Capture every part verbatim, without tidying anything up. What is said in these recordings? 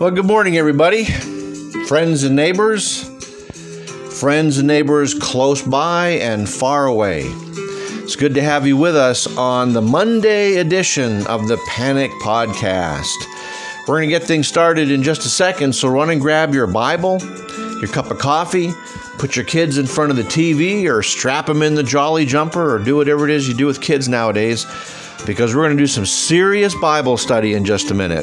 Well, good morning, everybody. Friends and neighbors, friends and neighbors close by and far away. It's good to have you with us on the Monday edition of the Panic Podcast. We're going to get things started in just a second, so run and grab your Bible, your cup of coffee, put your kids in front of the T V, or strap them in the Jolly Jumper, or do whatever it is you do with kids nowadays, because we're going to do some serious Bible study in just a minute.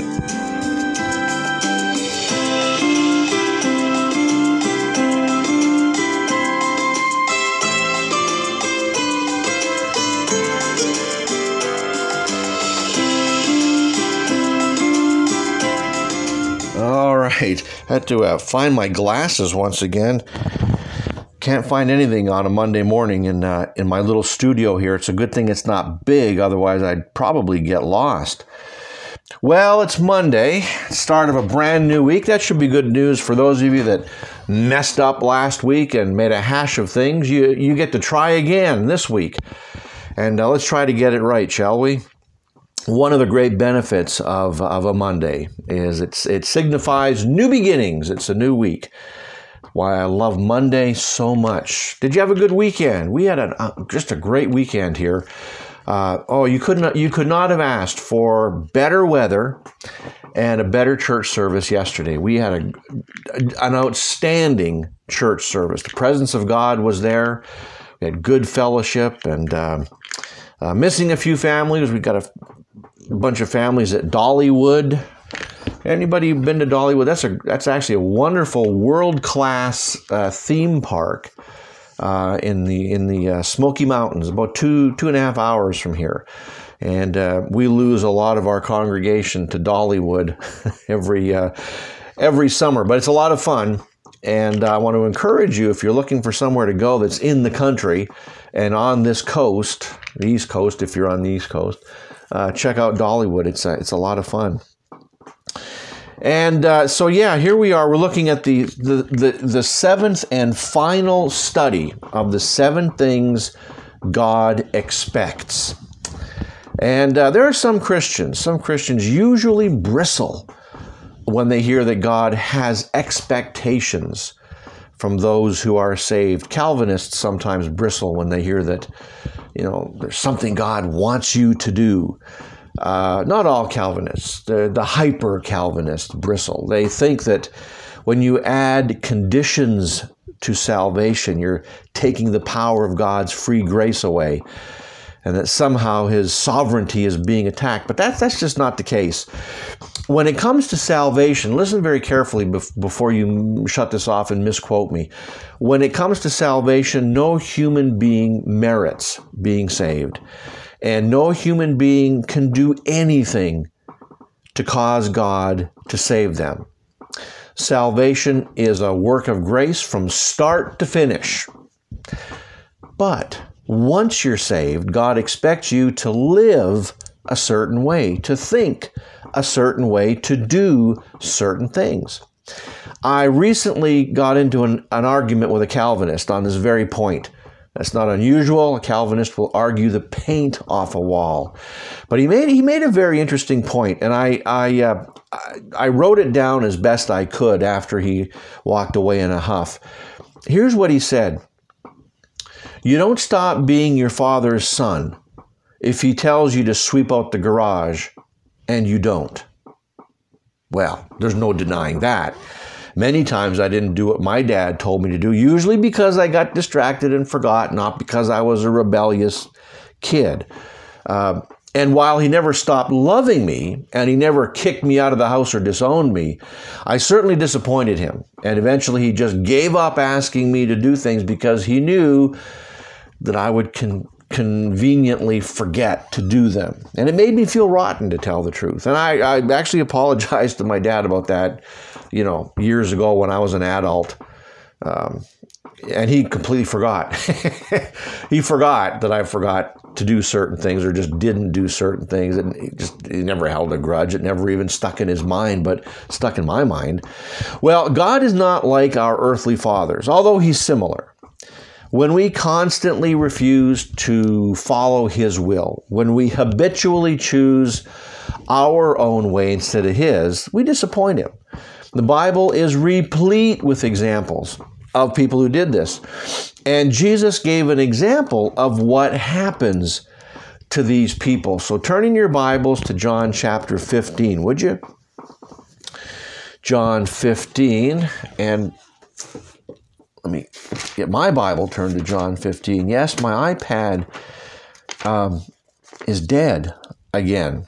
All right, had to uh, find my glasses once again. Can't find anything on a Monday morning in uh, in my little studio here. It's a good thing it's not big, otherwise I'd probably get lost. Well, it's Monday, start of a brand new week. That should be good news for those of you that messed up last week and made a hash of things. You you get to try again this week, and uh, let's try to get it right, shall we? One of the great benefits of, of a Monday is it's, it signifies new beginnings. It's a new week. Why I love Monday so much. Did you have a good weekend? We had a, uh, just a great weekend here. Uh, oh, you could not you could not have asked for better weather and a better church service yesterday. We had a, an outstanding church service. The presence of God was there. We had good fellowship and uh, uh, missing a few families. We got a A bunch of families at Dollywood. Anybody been to Dollywood? That's a that's actually a wonderful world-class uh, theme park uh, in the in the uh, Smoky Mountains, about two two and a half hours from here. And uh, we lose a lot of our congregation to Dollywood every uh, every summer, but it's a lot of fun. And I want to encourage you, if you're looking for somewhere to go that's in the country and on this coast, the East Coast, if you're on the East Coast. Uh, check out Dollywood. It's a, it's a lot of fun. And uh, so, yeah, here we are. We're looking at the, the, the, the seventh and final study of the seven things God expects. And uh, there are some Christians, some Christians usually bristle when they hear that God has expectations from those who are saved. Calvinists sometimes bristle when they hear that, you know, there's something God wants you to do. Uh, not all Calvinists, the, the hyper-Calvinists bristle. They think that when you add conditions to salvation, you're taking the power of God's free grace away, and that somehow his sovereignty is being attacked. But that's, that's just not the case. When it comes to salvation, listen very carefully bef- before you shut this off and misquote me. When it comes to salvation, no human being merits being saved. And no human being can do anything to cause God to save them. Salvation is a work of grace from start to finish. But once you're saved, God expects you to live a certain way, to think a certain way, to do certain things. I recently got into an, an argument with a Calvinist on this very point. That's not unusual. A Calvinist will argue the paint off a wall. But he made he made a very interesting point, and I I, uh, I I wrote it down as best I could after he walked away in a huff. Here's what he said. You don't stop being your father's son if he tells you to sweep out the garage and you don't. Well, there's no denying that. Many times I didn't do what my dad told me to do, usually because I got distracted and forgot, not because I was a rebellious kid. Uh, and while he never stopped loving me, and he never kicked me out of the house or disowned me, I certainly disappointed him. And eventually he just gave up asking me to do things because he knew that I would con- conveniently forget to do them. And it made me feel rotten, to tell the truth. And I, I actually apologized to my dad about that, you know, years ago when I was an adult. Um, and he completely forgot. He forgot that I forgot to do certain things or just didn't do certain things. And he just he never held a grudge. It never even stuck in his mind, but stuck in my mind. Well, God is not like our earthly fathers, although he's similar. When we constantly refuse to follow his will, when we habitually choose our own way instead of his, we disappoint him. The Bible is replete with examples of people who did this. And Jesus gave an example of what happens to these people. So turn in your Bibles to John chapter fifteen, would you? John fifteen, and let me get my Bible turned to John fifteen. Yes, my iPad um, is dead again.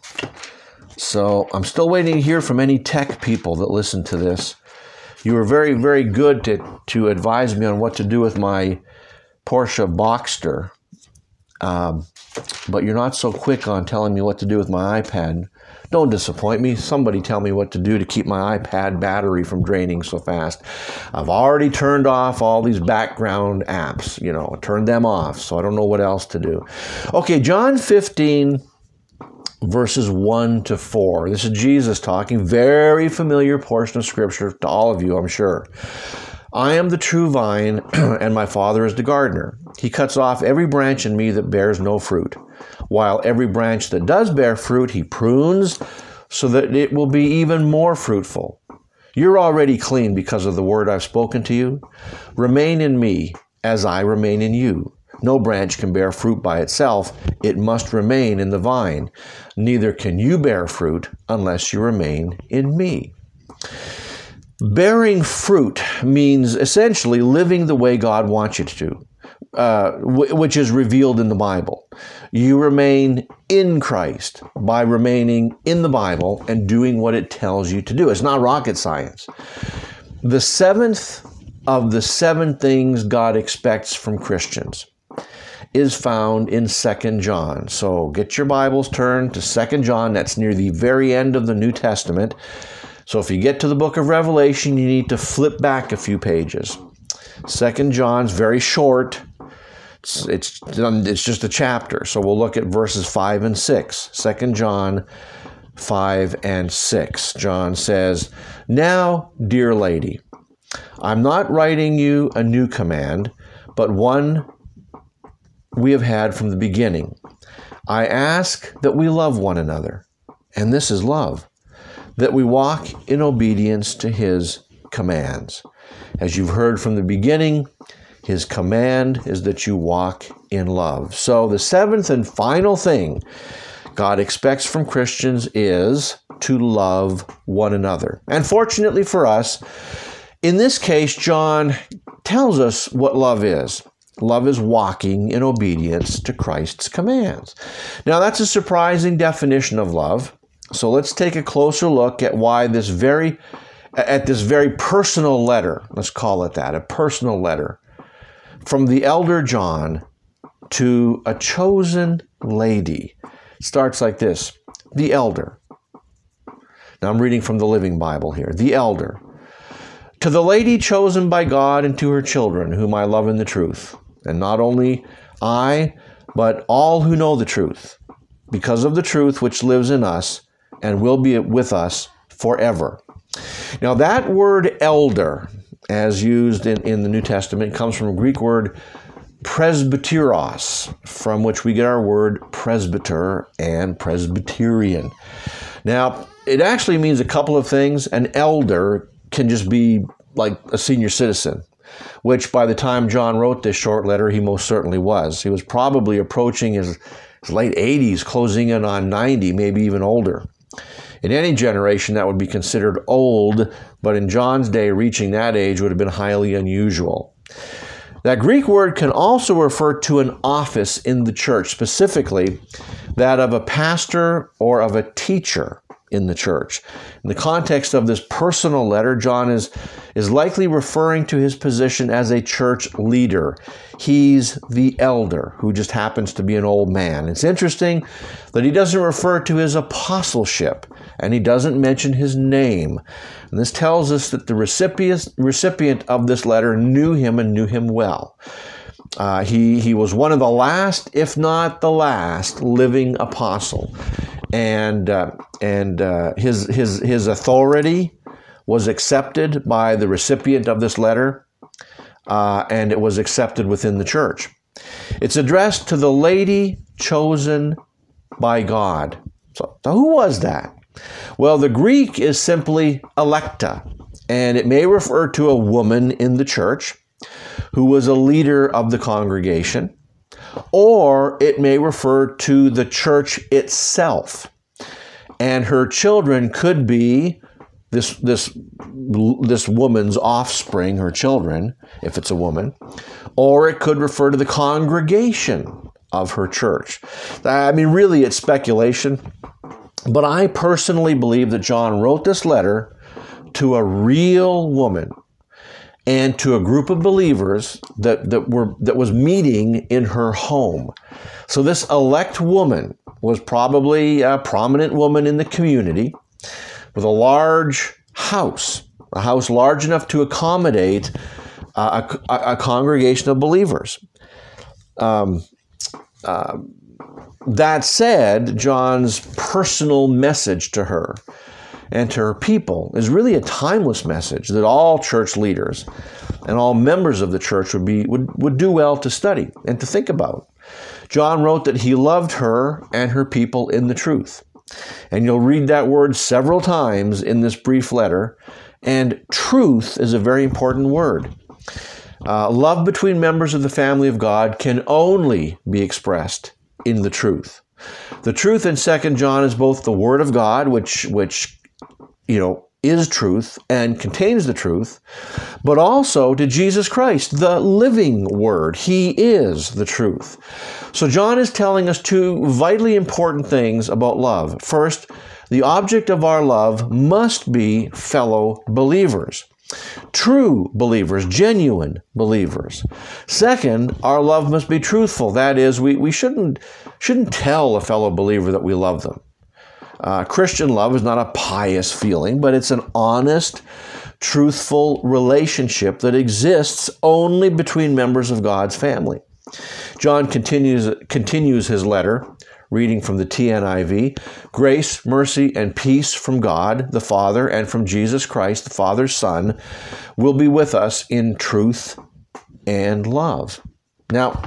So I'm still waiting to hear from any tech people that listen to this. You were very, very good to, to advise me on what to do with my Porsche Boxster. Um, but you're not so quick on telling me what to do with my iPad. Don't disappoint me. Somebody tell me what to do to keep my iPad battery from draining so fast. I've already turned off all these background apps, you know, turned them off, so I don't know what else to do. Okay, John fifteen, verses one to four. This is Jesus talking, very familiar portion of Scripture to all of you, I'm sure. I am the true vine, and my Father is the gardener. He cuts off every branch in me that bears no fruit, while every branch that does bear fruit, he prunes so that it will be even more fruitful. You're already clean because of the word I've spoken to you. Remain in me as I remain in you. No branch can bear fruit by itself. It must remain in the vine. Neither can you bear fruit unless you remain in me. Bearing fruit means essentially living the way God wants you to, uh, w- which is revealed in the Bible. You remain in Christ by remaining in the Bible and doing what it tells you to do. It's not rocket science. The seventh of the seven things God expects from Christians is found in Second John. So get your Bibles turned to Second John. That's near the very end of the New Testament. So if you get to the book of Revelation, you need to flip back a few pages. Second John's very short. It's, it's, it's just a chapter. So we'll look at verses five and six. Second John five and six. John says, "Now, dear lady, I'm not writing you a new command, but one we have had from the beginning. I ask that we love one another, and this is love, that we walk in obedience to his commands. As you've heard from the beginning, his command is that you walk in love." So the seventh and final thing God expects from Christians is to love one another. And fortunately for us, in this case, John tells us what love is. Love is walking in obedience to Christ's commands. Now, that's a surprising definition of love. So let's take a closer look at why this very, at this very personal letter, let's call it that, a personal letter from the elder John to a chosen lady. It starts like this: the elder. Now I'm reading from the Living Bible here. The elder. To the lady chosen by God and to her children, whom I love in the truth. And not only I, but all who know the truth, because of the truth which lives in us and will be with us forever. Now that word elder, as used in, in the New Testament, comes from a Greek word presbyteros, from which we get our word presbyter and Presbyterian. Now, it actually means a couple of things. An elder can just be like a senior citizen, which by the time John wrote this short letter, he most certainly was. He was probably approaching his, his late eighties, closing in on ninety, maybe even older. In any generation, that would be considered old, but in John's day, reaching that age would have been highly unusual. That Greek word can also refer to an office in the church, specifically that of a pastor or of a teacher in the church. In the context of this personal letter, John is, is likely referring to his position as a church leader. He's the elder, who just happens to be an old man. It's interesting that he doesn't refer to his apostleship, and he doesn't mention his name. And this tells us that the recipient, recipient of this letter knew him and knew him well. Uh, he, he was one of the last, if not the last, living apostle. And uh, and uh, his his his authority was accepted by the recipient of this letter, uh, and it was accepted within the church. It's addressed to the lady chosen by God. So, so who was that? Well, the Greek is simply electa, and it may refer to a woman in the church who was a leader of the congregation, or it may refer to the church itself. And her children could be this, this, this woman's offspring, her children, if it's a woman, or it could refer to the congregation of her church. I mean, really, it's speculation, but I personally believe that John wrote this letter to a real woman and to a group of believers that, that were that was meeting in her home. So this elect woman was probably a prominent woman in the community with a large house, a house large enough to accommodate a, a, a congregation of believers. Um, uh, that said, John's personal message to her and to her people is really a timeless message that all church leaders and all members of the church would be would, would do well to study and to think about. John wrote that he loved her and her people in the truth. And you'll read that word several times in this brief letter. And truth is a very important word. Uh, love between members of the family of God can only be expressed in the truth. The truth in Second John is both the Word of God, which, which you know, is truth and contains the truth, but also to Jesus Christ, the living Word. He is the truth. So John is telling us two vitally important things about love. First, the object of our love must be fellow believers. True believers, genuine believers. Second, our love must be truthful. That is, we, we shouldn't, shouldn't tell a fellow believer that we love them. Uh, Christian love is not a pious feeling, but it's an honest, truthful relationship that exists only between members of God's family. John continues, continues his letter, reading from the T N I V. Grace, mercy, and peace from God, the Father, and from Jesus Christ, the Father's Son, will be with us in truth and love. Now,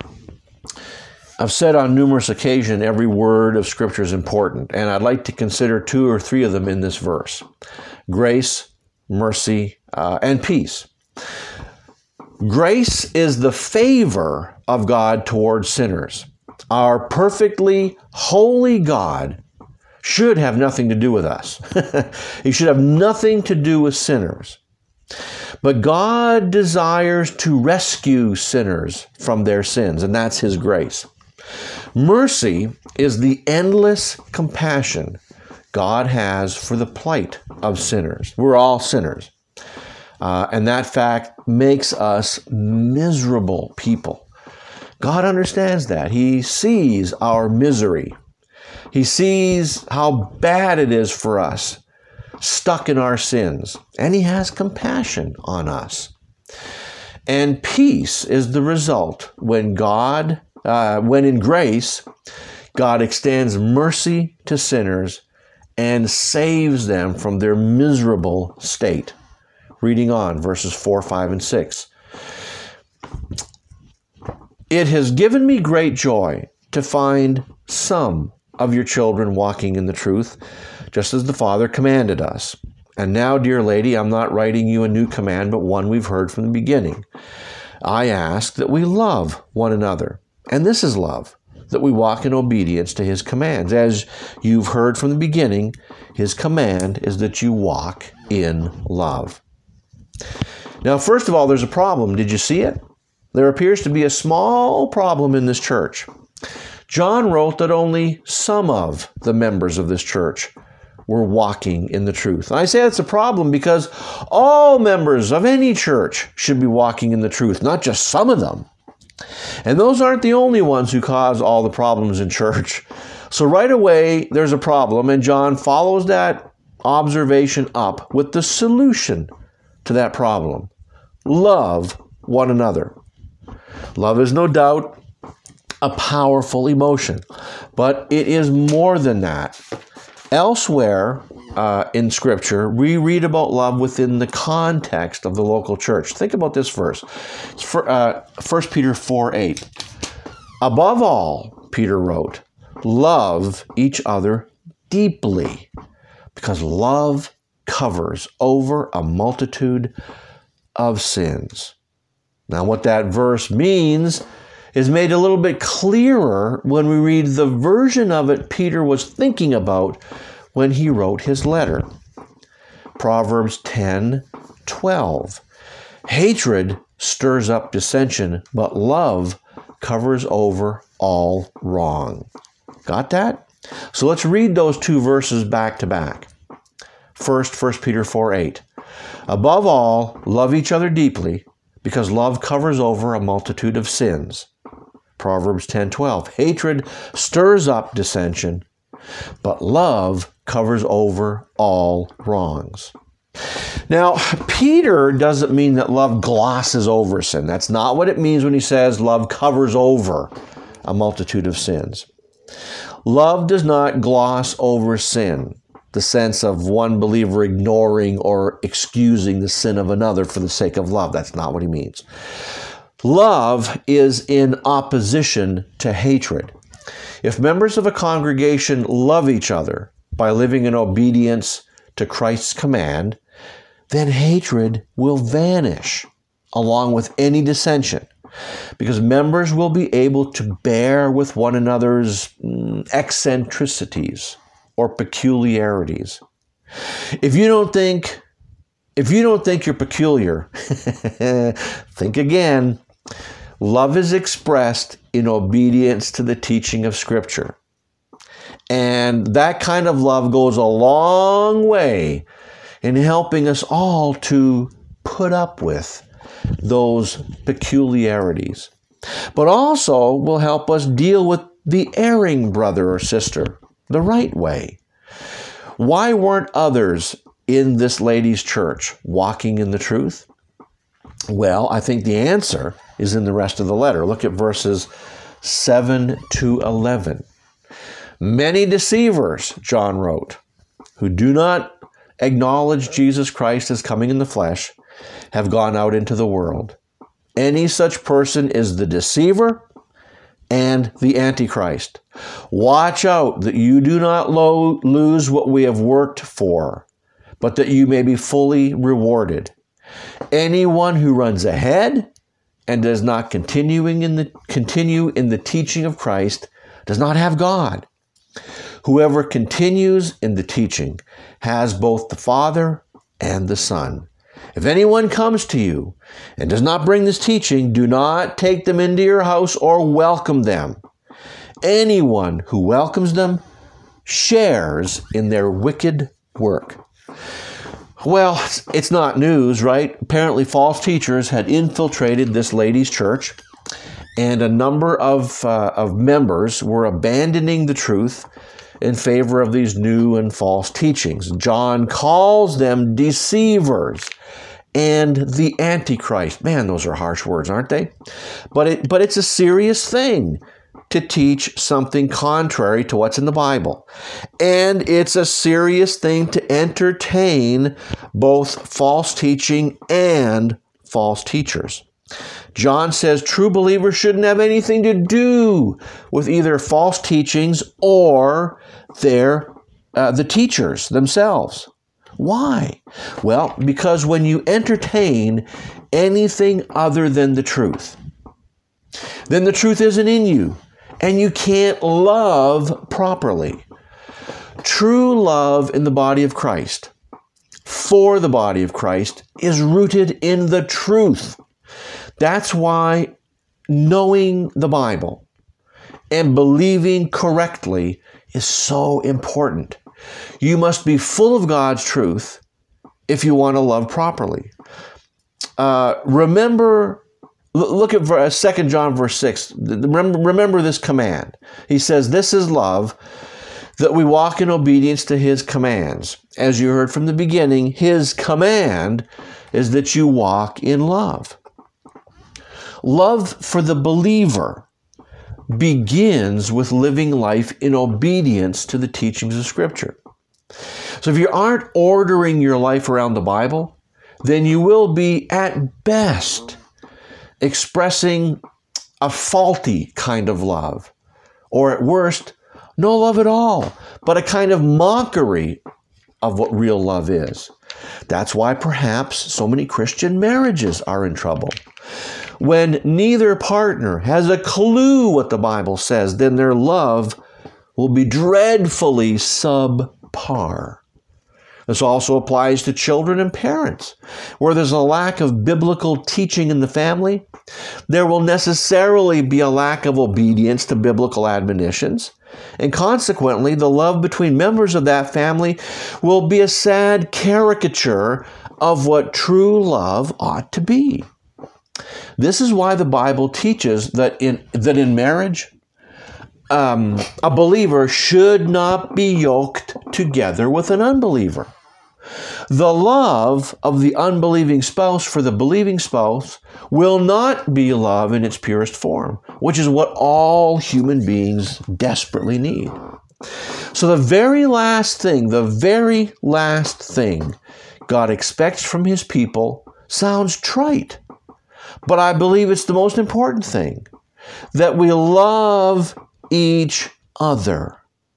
I've said on numerous occasions every word of Scripture is important, and I'd like to consider two or three of them in this verse. Grace, mercy, uh, and peace. Grace is the favor of God towards sinners. Our perfectly holy God should have nothing to do with us. He should have nothing to do with sinners. But God desires to rescue sinners from their sins, and that's His grace. Mercy is the endless compassion God has for the plight of sinners. We're all sinners. Uh, and that fact makes us miserable people. God understands that. He sees our misery. He sees how bad it is for us, stuck in our sins. And He has compassion on us. And peace is the result when God, uh, when in grace, God extends mercy to sinners and saves them from their miserable state. Reading on, verses four, five, and six. It has given me great joy to find some of your children walking in the truth, just as the Father commanded us. And now, dear lady, I'm not writing you a new command, but one we've heard from the beginning. I ask that we love one another. And this is love, that we walk in obedience to His commands. As you've heard from the beginning, His command is that you walk in love. Now, first of all, there's a problem. Did you see it? There appears to be a small problem in this church. John wrote that only some of the members of this church were walking in the truth. And I say that's a problem because all members of any church should be walking in the truth, not just some of them. And those aren't the only ones who cause all the problems in church. So right away, there's a problem, and John follows that observation up with the solution to that problem. Love one another. Love is no doubt a powerful emotion, but it is more than that. Elsewhere uh, in Scripture, we read about love within the context of the local church. Think about this verse. It's for, uh, First Peter four eight. Above all, Peter wrote, love each other deeply, because love covers over a multitude of sins. Now, what that verse means is made a little bit clearer when we read the version of it Peter was thinking about when he wrote his letter. Proverbs ten twelve. Hatred stirs up dissension, but love covers over all wrong. Got that? So let's read those two verses back to back. First, First Peter four eight. Above all, love each other deeply, because love covers over a multitude of sins. Proverbs ten twelve. Hatred stirs up dissension, but love covers over all wrongs. Now, Peter doesn't mean that love glosses over sin. That's not what it means when he says love covers over a multitude of sins. Love does not gloss over sin, the sense of one believer ignoring or excusing the sin of another for the sake of love. That's not what he means. Love is in opposition to hatred. If members of a congregation love each other by living in obedience to Christ's command, then hatred will vanish along with any dissension, because members will be able to bear with one another's eccentricities or peculiarities. If you don't think, if you don't think you're peculiar, think again. Love is expressed in obedience to the teaching of Scripture. And that kind of love goes a long way in helping us all to put up with those peculiarities, but also will help us deal with the erring brother or sister the right way. Why weren't others in this lady's church walking in the truth? Well, I think the answer is in the rest of the letter. Look at verses seven to eleven. Many deceivers, John wrote, who do not acknowledge Jesus Christ as coming in the flesh, have gone out into the world. Any such person is the deceiver and the Antichrist. Watch out that you do not lo- lose what we have worked for, but that you may be fully rewarded. Anyone who runs ahead and does not continuing in the, continue in the teaching of Christ does not have God. Whoever continues in the teaching has both the Father and the Son. If anyone comes to you and does not bring this teaching, do not take them into your house or welcome them. Anyone who welcomes them shares in their wicked work. Well, it's not news, right? Apparently false teachers had infiltrated this lady's church, and a number of, uh, of members were abandoning the truth in favor of these new and false teachings. John calls them deceivers and the Antichrist. Man, those are harsh words, aren't they? But it, but it's a serious thing to teach something contrary to what's in the Bible. And it's a serious thing to entertain both false teaching and false teachers. John says true believers shouldn't have anything to do with either false teachings or their uh, the teachers themselves. Why? Well, because when you entertain anything other than the truth, then the truth isn't in you, and you can't love properly. True love in the body of Christ, for the body of Christ, is rooted in the truth. That's why knowing the Bible and believing correctly is so important. You must be full of God's truth if you want to love properly. Uh, remember, look at Second John verse six. Remember, remember this command. He says, this is love, that we walk in obedience to His commands. As you heard from the beginning, His command is that you walk in love. Love for the believer begins with living life in obedience to the teachings of Scripture. So if you aren't ordering your life around the Bible, then you will be, at best, expressing a faulty kind of love, or at worst, no love at all, but a kind of mockery of what real love is. That's why perhaps so many Christian marriages are in trouble. When neither partner has a clue what the Bible says, then their love will be dreadfully subpar. This also applies to children and parents. Where there's a lack of biblical teaching in the family, there will necessarily be a lack of obedience to biblical admonitions. And consequently, the love between members of that family will be a sad caricature of what true love ought to be. This is why the Bible teaches that in, that in marriage, um, a believer should not be yoked together with an unbeliever. The love of the unbelieving spouse for the believing spouse will not be love in its purest form, which is what all human beings desperately need. So the very last thing, the very last thing God expects from His people sounds trite, but I believe it's the most important thing, that we love each other.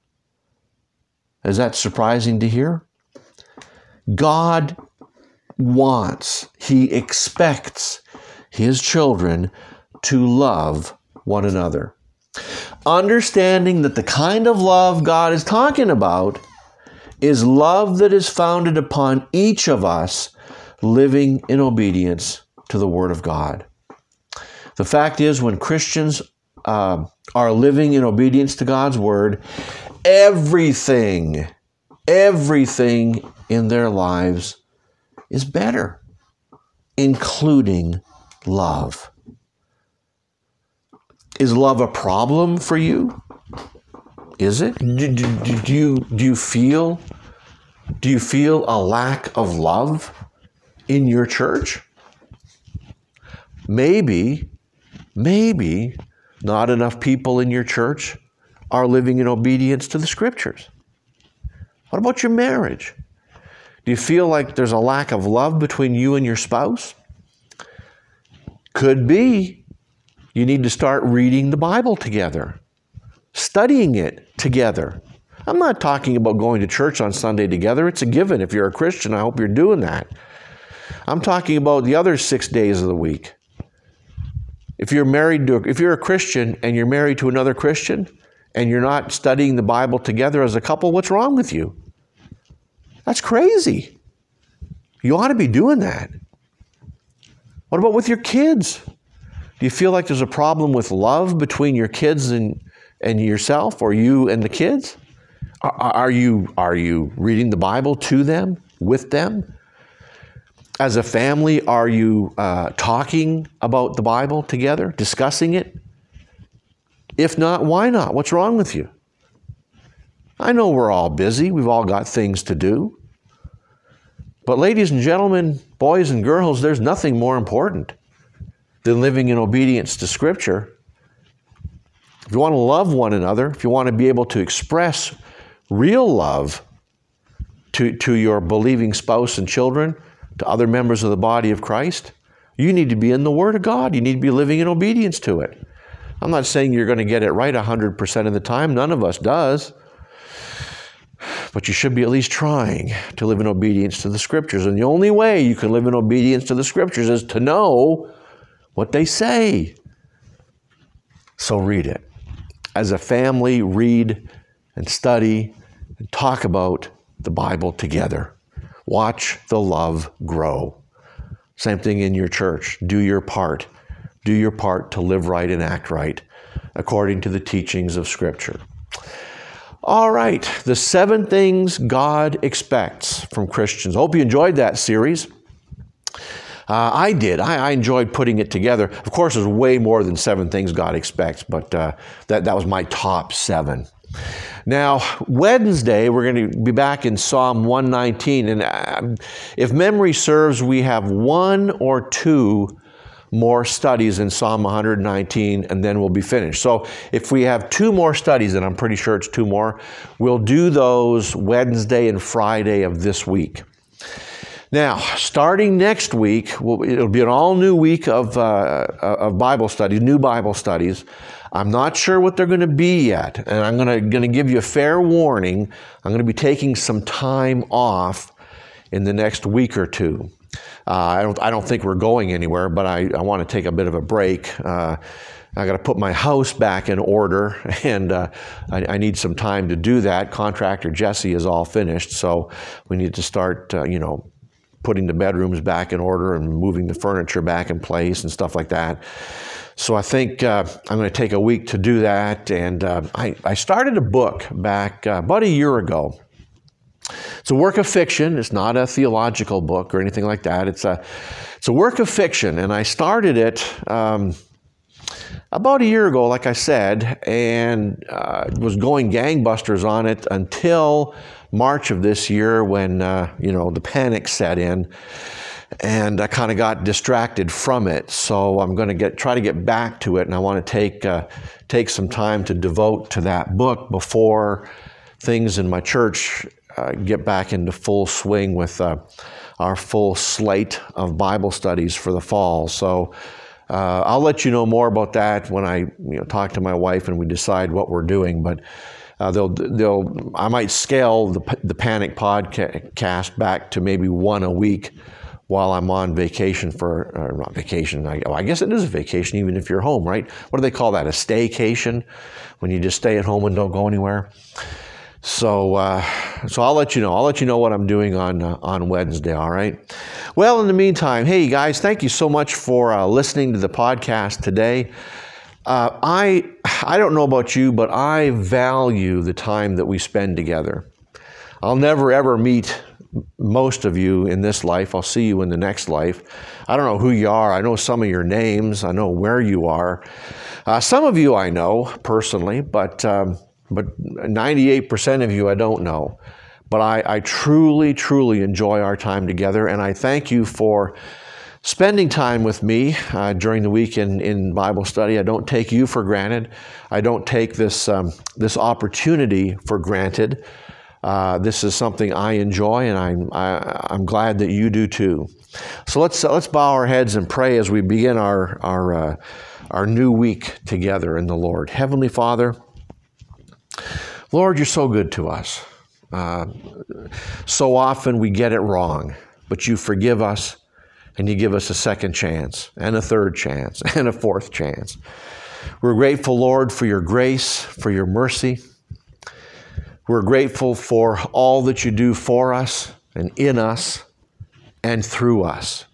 Is that surprising to hear? God wants, He expects His children to love one another. Understanding that the kind of love God is talking about is love that is founded upon each of us living in obedience to the Word of God. The fact is, when Christians uh, are living in obedience to God's Word, everything, everything in their lives is better, including love. Is love a problem for you? Is it? Do, do, do you do you feel do you feel a lack of love in your church? Maybe, maybe not enough people in your church are living in obedience to the Scriptures. What about your marriage? Do you feel like there's a lack of love between you and your spouse? Could be. You need to start reading the Bible together, studying it together. I'm not talking about going to church on Sunday together. It's a given. If you're a Christian, I hope you're doing that. I'm talking about the other six days of the week. If you're married to, if you're a Christian and you're married to another Christian and you're not studying the Bible together as a couple, what's wrong with you? That's crazy. You ought to be doing that. What about with your kids? Do you feel like there's a problem with love between your kids and, and yourself, or you and the kids? Are, are you, are you reading the Bible to them, with them? As a family, are you uh, talking about the Bible together, discussing it? If not, why not? What's wrong with you? I know we're all busy. We've all got things to do. But ladies and gentlemen, boys and girls, there's nothing more important than living in obedience to Scripture. If you want to love one another, if you want to be able to express real love to, to your believing spouse and children, to other members of the body of Christ, you need to be in the Word of God. You need to be living in obedience to it. I'm not saying you're going to get it right one hundred percent of the time. None of us does. But you should be at least trying to live in obedience to the Scriptures. And the only way you can live in obedience to the Scriptures is to know what they say. So read it. As a family, read and study and talk about the Bible together. Watch the love grow. Same thing in your church. Do your part. Do your part to live right and act right according to the teachings of Scripture. All right, the seven things God expects from Christians. I hope you enjoyed that series. Uh, I did. I, I enjoyed putting it together. Of course, there's way more than seven things God expects, but uh, that, that was my top seven. Now, Wednesday, we're going to be back in Psalm one nineteen, and uh, if memory serves, we have one or two more studies in Psalm one nineteen, and then we'll be finished. So if we have two more studies, and I'm pretty sure it's two more, we'll do those Wednesday and Friday of this week. Now, starting next week, we'll, it'll be an all-new week of, uh, of Bible studies, new Bible studies. I'm not sure what they're going to be yet, and I'm going to, going to give you a fair warning. I'm going to be taking some time off in the next week or two. Uh, I don't I don't think we're going anywhere, but I, I want to take a bit of a break. Uh, I got to put my house back in order, and uh, I, I need some time to do that. Contractor Jesse is all finished, so we need to start, uh, you know, putting the bedrooms back in order and moving the furniture back in place and stuff like that. So I think uh, I'm going to take a week to do that. And uh, I, I started a book back uh, about a year ago. It's a work of fiction. It's not a theological book or anything like that. It's a it's a work of fiction, and I started it um, about a year ago, like I said, and uh, was going gangbusters on it until March of this year, when uh, you know the panic set in. And I kind of got distracted from it, so I'm going to get try to get back to it, and I want to take uh, take some time to devote to that book before things in my church uh, get back into full swing with uh, our full slate of Bible studies for the fall. So uh, I'll let you know more about that when I you know talk to my wife and we decide what we're doing. But uh, they'll they'll I might scale the the Panic podcast back to maybe one a week while I'm on vacation for, or not vacation, I, I guess it is a vacation even if you're home, right? What do they call that, a staycation? When you just stay at home and don't go anywhere? So uh, so I'll let you know. I'll let you know what I'm doing on uh, on Wednesday, all right? Well, in the meantime, hey guys, thank you so much for uh, listening to the podcast today. Uh, I I don't know about you, but I value the time that we spend together. I'll never ever meet most of you in this life. I'll see you in the next life. I don't know who you are. I know some of your names. I know where you are. Uh, some of you I know personally, but um, but ninety-eight percent of you I don't know. But I, I truly, truly enjoy our time together, and I thank you for spending time with me uh, during the week in, in Bible study. I don't take you for granted. I don't take this um, this opportunity for granted. Uh, this is something I enjoy, and I'm I, I'm glad that you do too. So let's uh, let's bow our heads and pray as we begin our our uh, our new week together in the Lord. Heavenly Father, Lord, you're so good to us. Uh, so often we get it wrong, but you forgive us, and you give us a second chance, and a third chance, and a fourth chance. We're grateful, Lord, for your grace, for your mercy. We're grateful for all that you do for us and in us and through us.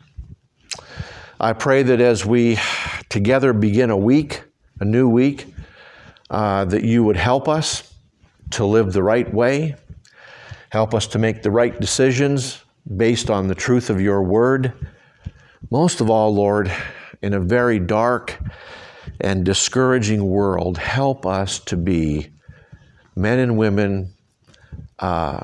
I pray that as we together begin a week, a new week, uh, that you would help us to live the right way, help us to make the right decisions based on the truth of your word. Most of all, Lord, in a very dark and discouraging world, help us to be men and women uh,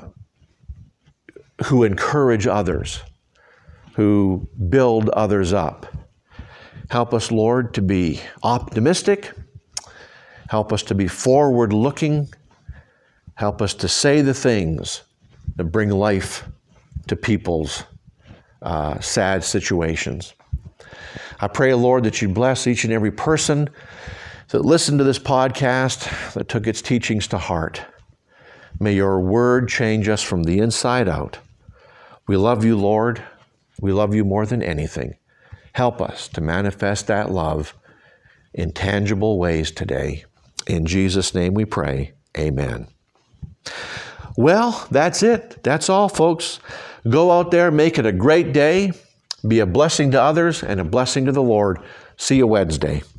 who encourage others, who build others up. Help us, Lord, to be optimistic. Help us to be forward-looking. Help us to say the things that bring life to people's uh, sad situations. I pray, Lord, that you bless each and every person that listened to this podcast, that took its teachings to heart. May your word change us from the inside out. We love you, Lord. We love you more than anything. Help us to manifest that love in tangible ways today. In Jesus' name we pray. Amen. Well, that's it. That's all, folks. Go out there, make it a great day. Be a blessing to others and a blessing to the Lord. See you Wednesday.